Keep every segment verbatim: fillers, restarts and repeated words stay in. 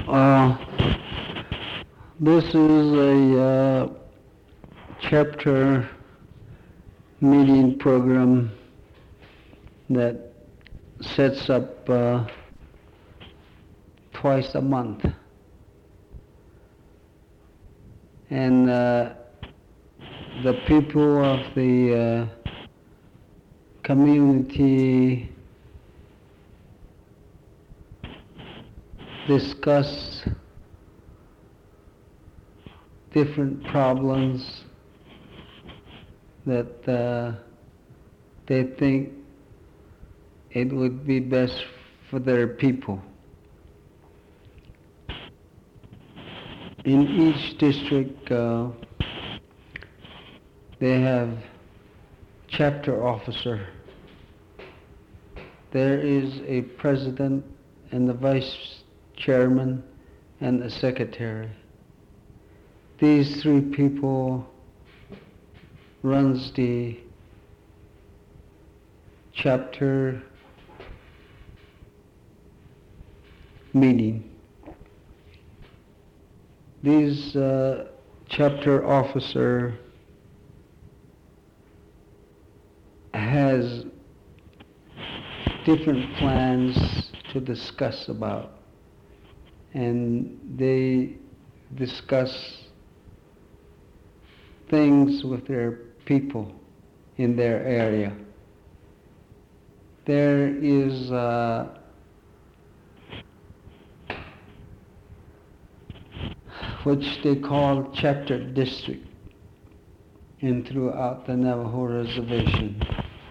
Uh, this is a uh, chapter meeting program that sets up uh, twice a month. And uh, the people of the uh, community discuss different problems that uh, they think it would be best for their people. In each district, uh, they have chapter officer. There is a president and the vice chairman and a secretary. These three people runs the chapter meeting. These uh, chapter officer has different plans to discuss about, and they discuss things with their people in their area. There is uh, which they call chapter district in throughout the Navajo reservation,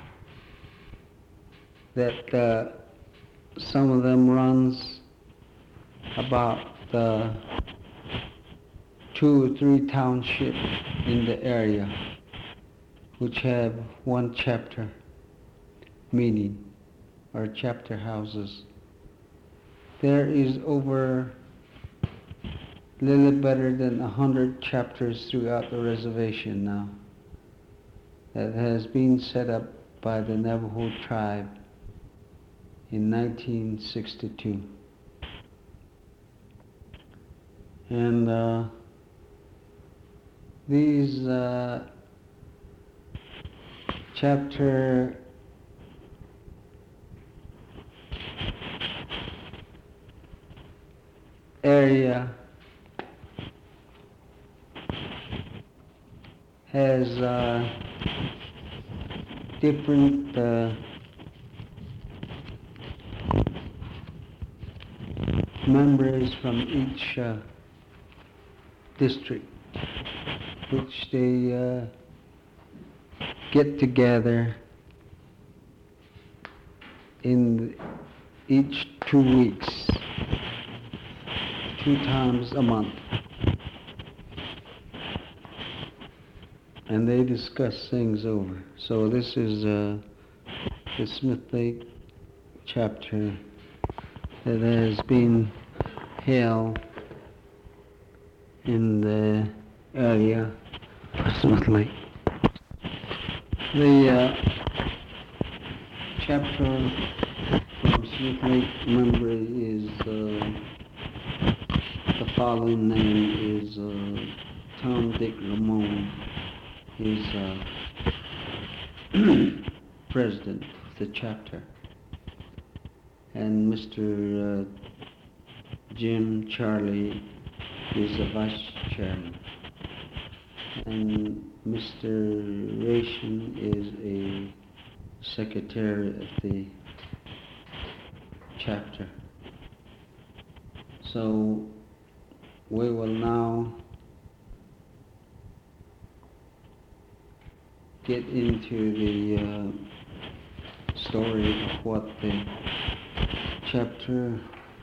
that uh, some of them runs about uh, two or three townships in the area which have one chapter meeting or chapter houses. There is over a little better than a hundred chapters throughout the reservation now that has been set up by the Navajo tribe in nineteen sixty-two. And uh, these uh, chapter area has uh, different uh, members from each uh, district, which they uh, get together in each two weeks, two times a month. And they discuss things over. So this is uh, the Smith Lake chapter that has been held in the area of Smith Lake. The uh, chapter from Smith Lake member is, uh, the following name is uh, Tom Dick Ramone. He's uh, president of the chapter. And Mister Uh, Jim Charlie is the vice chairman. And Mister Ration is a secretary of the chapter. So we will now get into the uh, story of what the chapter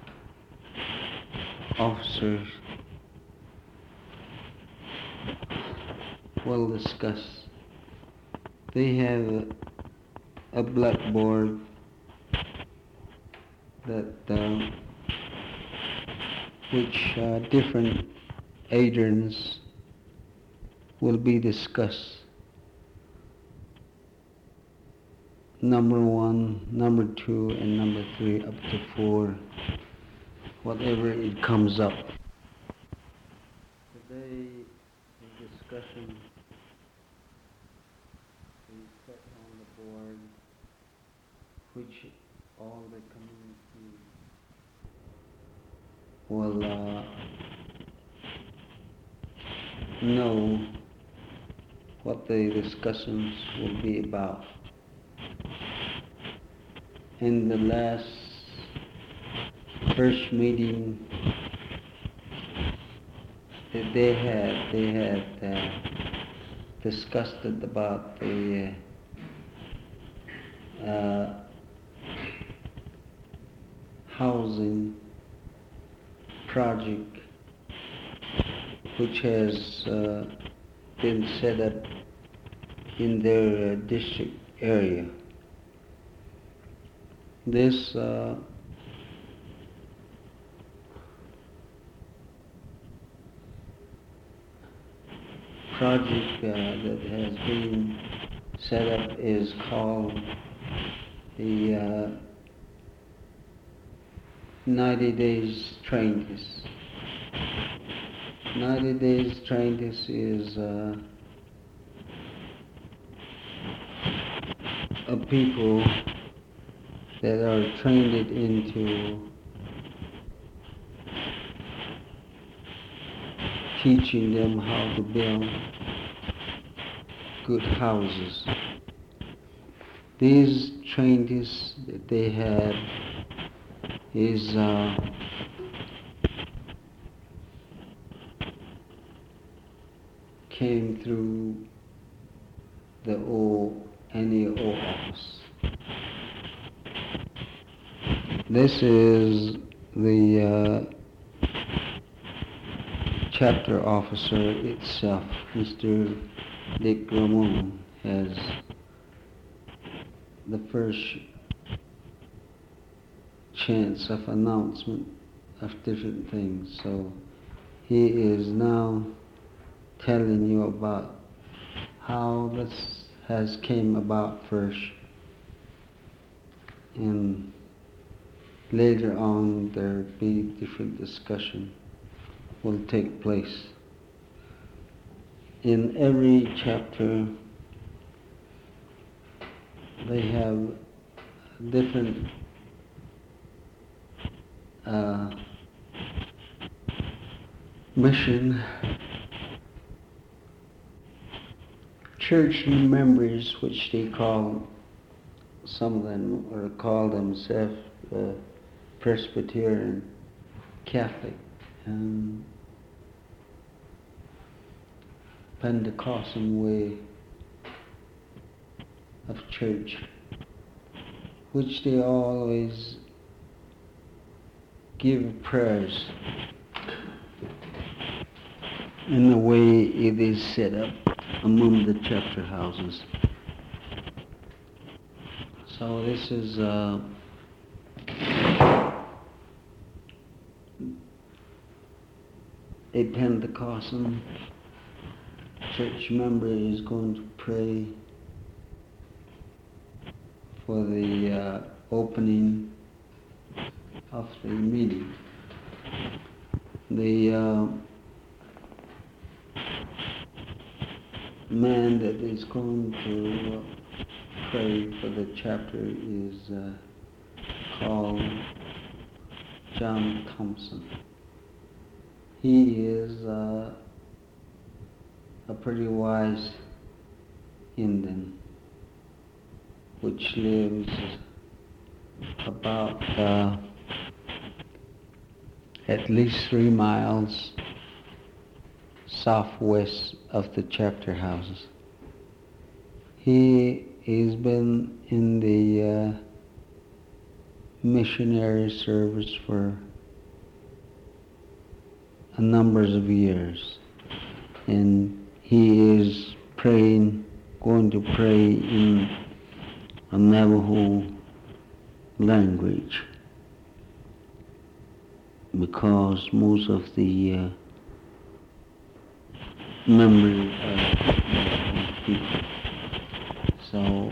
officers will discuss. They have a, a blackboard that uh, which uh, different aiderns will be discussed. Number one, number two, and number three up to four whatever it comes up. Today, the discussion is set on the board, which all the community will uh, know what the discussions will be about. In the last first meeting that they had, they had uh, discussed it about the uh, uh, housing project which has uh, been set up in their uh, district area. This uh, project uh, that has been set up is called the uh, ninety days train test. ninety days train test is uh, a people that are trained into teaching them how to build good houses. These trainings that they have is uh, came through the O N E O office. This is the uh, chapter officer itself, Mister Dick Ramon, has the first chance of announcement of different things. So he is now telling you about how this has came about first, and later on there be different discussion will take place. In every chapter they have different uh, mission. Church members, which they call, some of them or call themselves uh, Presbyterian, Catholic, and Pentecostal way of church, which they always give prayers in the way it is set up among the chapter houses. So this is uh, a Pentecostal church member is going to pray for the uh, opening of the meeting. The uh, man that is going to uh, pray for the chapter is uh, called John Thompson. He is uh, a pretty wise Indian which lives about uh, at least three miles southwest of the chapter houses. He has been in the uh, missionary service for a number of years, and he is praying, going to pray in a Navajo language, because most of the uh, members are Navajo people, so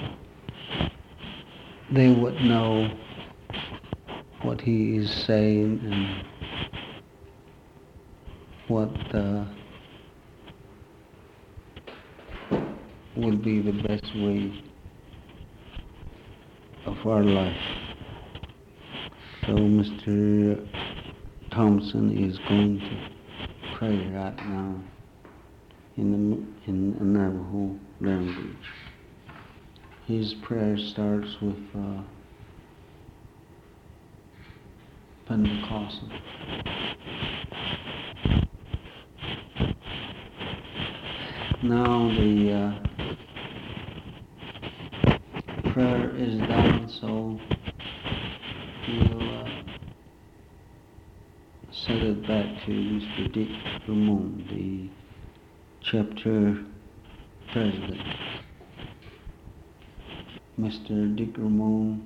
they would know what he is saying, and what uh, will be the best way of our life. So Mister Thompson is going to pray right now in the in the Navajo language. His prayer starts with uh, Pentecostal. Now the uh, prayer is done, so we'll uh, send it back to Mister Dick Ramon, the chapter president. Mister Dick Ramon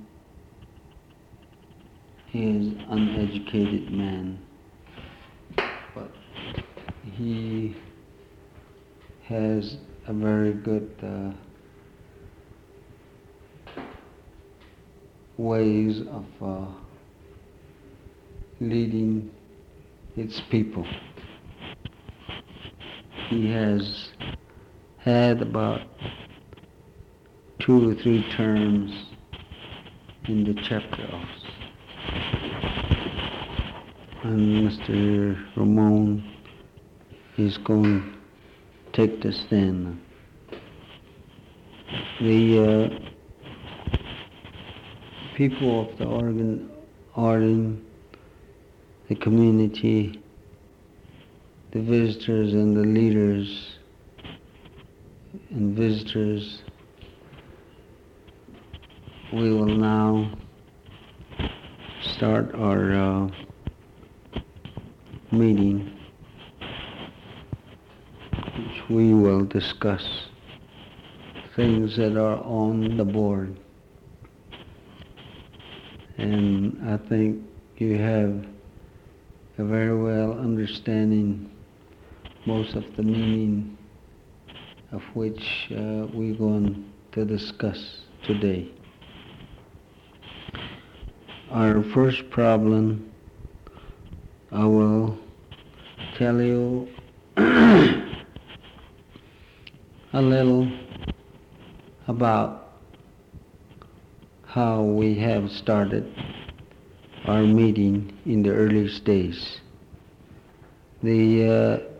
is an uneducated man, but he has a very good uh, ways of uh, leading its people. He has had about two or three terms in the chapter office. And Mister Ramon is going to take the stand. The uh, people of the Oregon, Oregon, the community, the visitors and the leaders and visitors, we will now start our uh, meeting, which we will discuss things that are on the board. And I think you have a very well understanding most of the meaning of which uh, we're going to discuss today. Our first problem, I will tell you a little about how we have started our meeting in the earliest days. The uh,